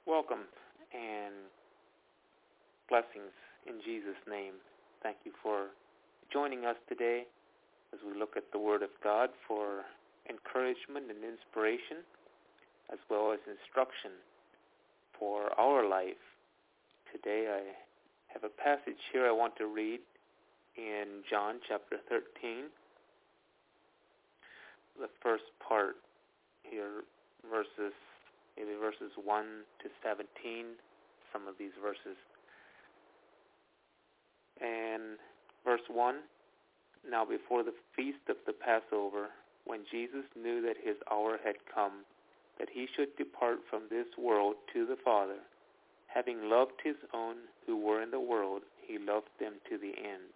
Welcome and blessings in Jesus' name. Thank you for joining us today as we look at the Word of God for encouragement and inspiration, as well as instruction for our life. Today I have a passage here I want to read in John chapter 13, the first part here, verses 1 to 17, some of these verses. And verse 1, now before the feast of the Passover, when Jesus knew that his hour had come, that he should depart from this world to the Father, having loved his own who were in the world, he loved them to the end.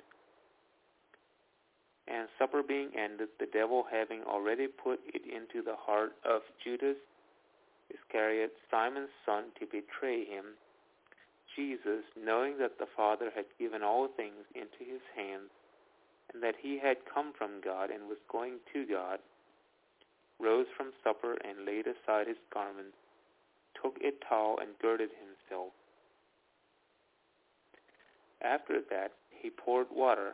And supper being ended, the devil having already put it into the heart of Judas Iscariot, Simon's son, to betray him, Jesus, knowing that the Father had given all things into his hands, and that he had come from God and was going to God, rose from supper and laid aside his garments, took a towel and girded himself. After that, he poured water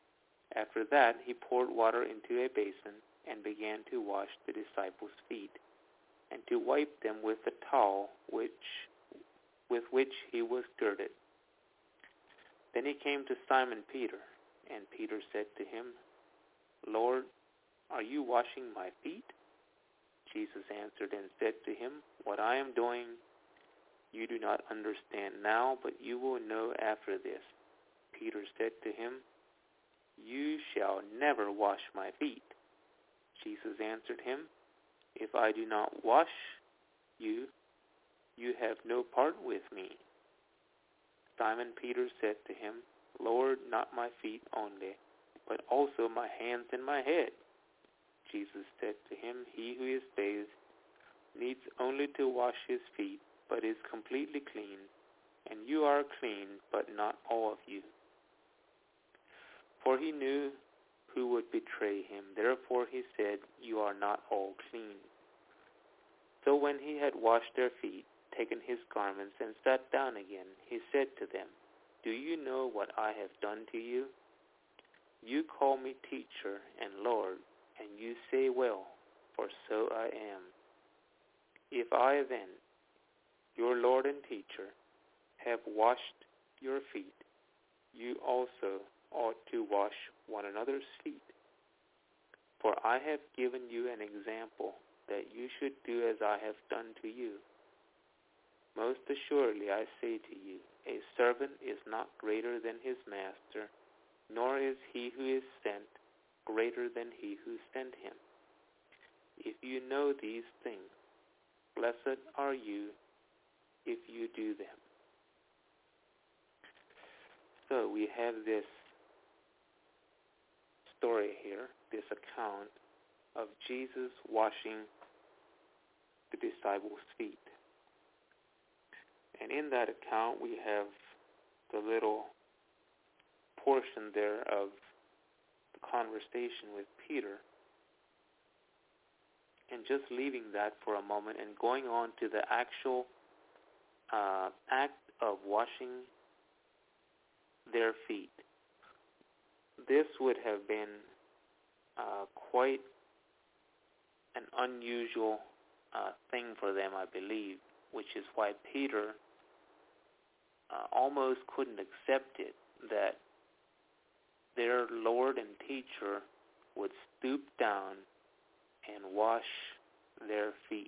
into a basin and began to wash the disciples' feet, and to wipe them with the towel with which he was girded. Then he came to Simon Peter, and Peter said to him, Lord, are you washing my feet? Jesus answered and said to him, What I am doing you do not understand now, but you will know after this. Peter said to him, You shall never wash my feet. Jesus answered him, If I do not wash you, you have no part with me. Simon Peter said to him, Lord, not my feet only, but also my hands and my head. Jesus said to him, He who is bathed needs only to wash his feet, but is completely clean, and you are clean, but not all of you. For he knew who would betray him. Therefore he said, You are not all clean. So when he had washed their feet, taken his garments, and sat down again, he said to them, Do you know what I have done to you? You call me teacher and Lord, and you say, Well, for so I am. If I then, your Lord and teacher, have washed your feet, you also ought to wash one another's feet. For I have given you an example that you should do as I have done to you. Most assuredly I say to you, a servant is not greater than his master, nor is he who is sent greater than he who sent him. If you know these things, blessed are you if you do them. So we have this story here, this account of Jesus washing the disciples' feet. And in that account, we have the little portion there of the conversation with Peter. And just leaving that for a moment and going on to the actual act of washing their feet. This would have been quite an unusual thing for them, I believe, which is why Peter almost couldn't accept it, that their Lord and teacher would stoop down and wash their feet.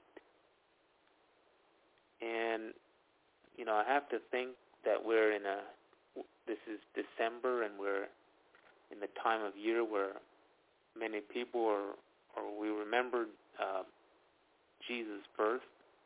And, I have to think that this is December, and we're in the time of year where many people we remember Jesus' birth.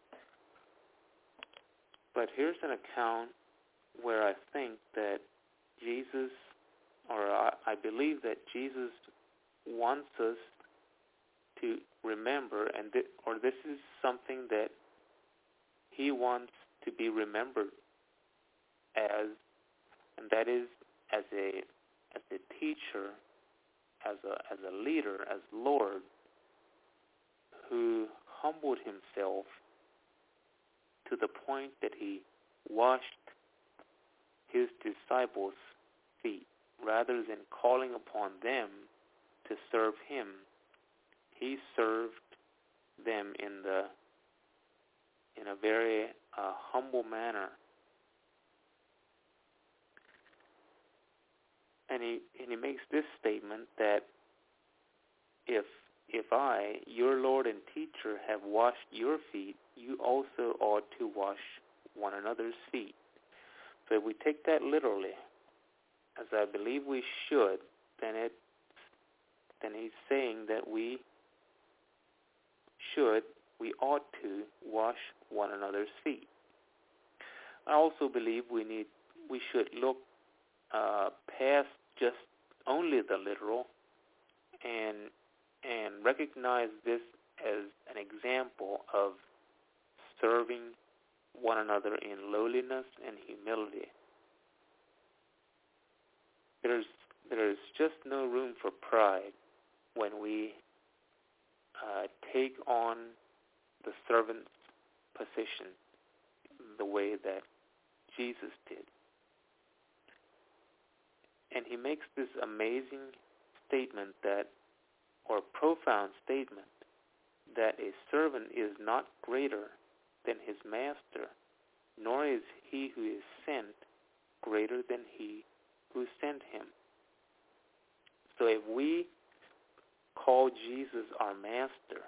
But here's an account where I think that Jesus, I believe that Jesus wants us to remember, this is something that he wants to be remembered as, and that is as a teacher, as a leader, as Lord, who humbled himself to the point that he washed his disciples' feet. Rather than calling upon them to serve him, he served them in a very humble manner. And he makes this statement that if I, your Lord and teacher, have washed your feet, you also ought to wash one another's feet. So if we take that literally, as I believe we should, then he's saying that we ought to wash one another's feet. I also believe we should look past just only the literal and recognize this as an example of serving one another in lowliness and humility. There is just no room for pride when we take on the servant's position the way that Jesus did. And he makes this amazing statement or profound statement, that a servant is not greater than his master, nor is he who is sent greater than he who sent him. So if we call Jesus our master,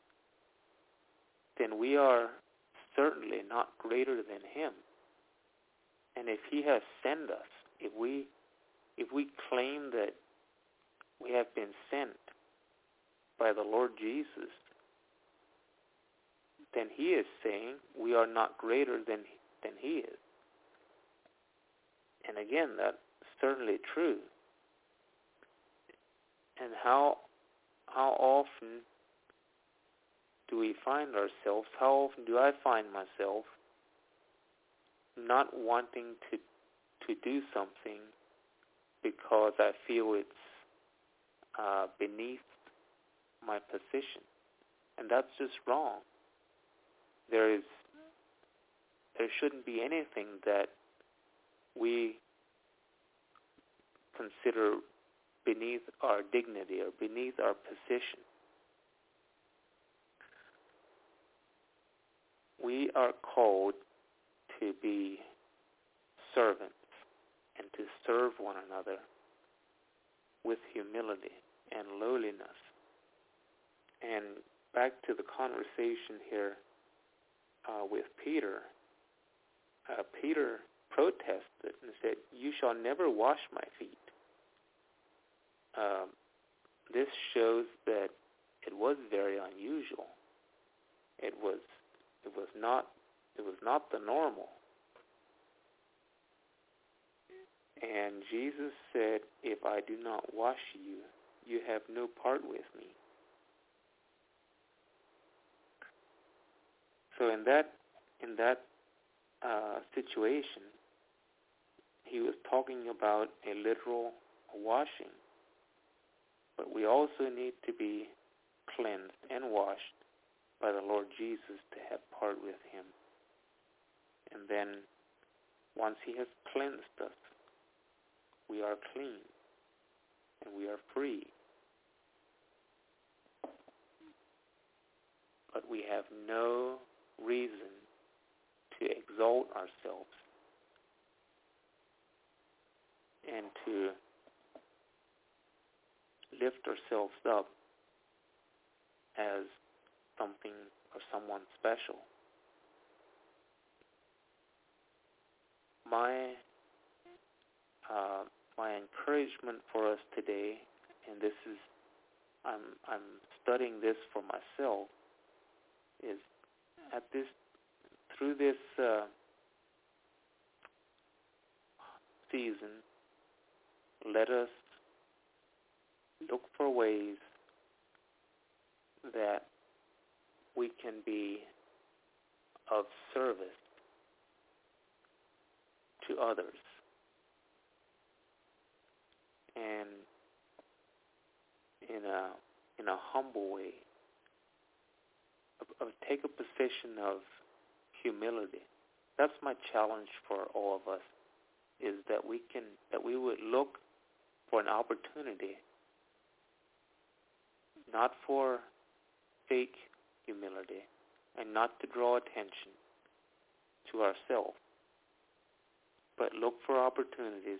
then we are certainly not greater than him. And if he has sent us, if we claim that we have been sent by the Lord Jesus, then he is saying we are not greater than he is. And again, that's certainly true. And how often do we find ourselves, how often do I find myself not wanting to do something because I feel it's beneath my position? And that's just wrong. There shouldn't be anything that we consider beneath our dignity or beneath our position. We are called to be servants and to serve one another with humility and lowliness. And back to the conversation here with Peter. Peter protested and said, "You shall never wash my feet." This shows that it was very unusual. It was not the normal. And Jesus said, "If I do not wash you, you have no part with me." So in that situation, he was talking about a literal washing. But we also need to be cleansed and washed by the Lord Jesus to have part with him. And then once he has cleansed us, we are clean and we are free. But we have no reason to exalt ourselves and to lift ourselves up as something or someone special. My encouragement for us today, and this is, I'm studying this for myself, is through this season, let us look for ways that we can be of service to others, and in a humble way, take a position of humility. That's my challenge for all of us, is that we would look for an opportunity, not for fake humility, and not to draw attention to ourselves, but look for opportunities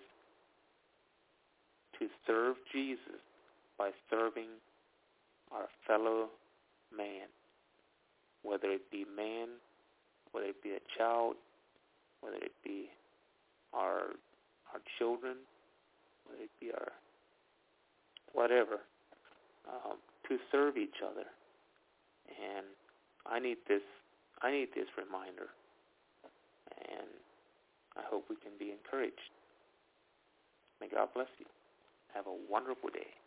to serve Jesus by serving our fellow man, whether it be man, whether it be a child, whether it be our children, whether it be our whatever, to serve each other. And I need this reminder, and I hope we can be encouraged. May God bless you. Have a wonderful day.